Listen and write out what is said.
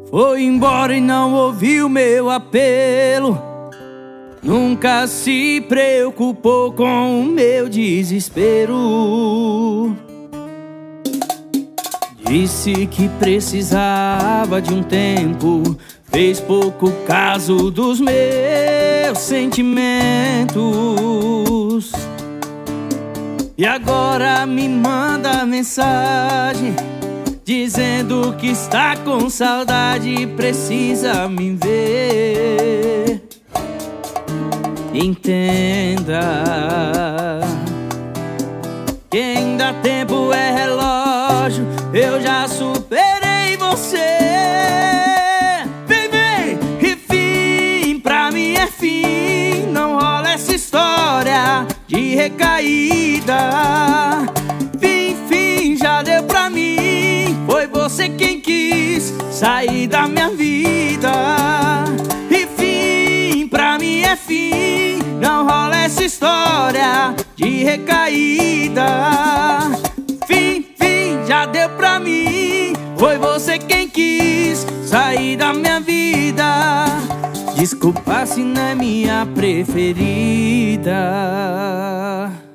Foi embora e não ouviu meu apelo. Nunca se preocupou com o meu desespero. Disse que precisava de um tempo, fez pouco caso dos meus sentimentos. E agora me manda mensagem dizendo que está com saudade e precisa me ver. Entenda que ainda tempo é relógio, eu já superei você. Vem, vem, e fim, pra mim é fim. Não rola essa história de recaída. Fim, fim, já deu pra mim. Foi você quem quis sair da minha vida. E fim, pra mim é fim. Não rola essa história de recaída. Fim, fim, já deu pra mim. Foi você quem quis sair da minha vida. Desculpa se não é minha preferida.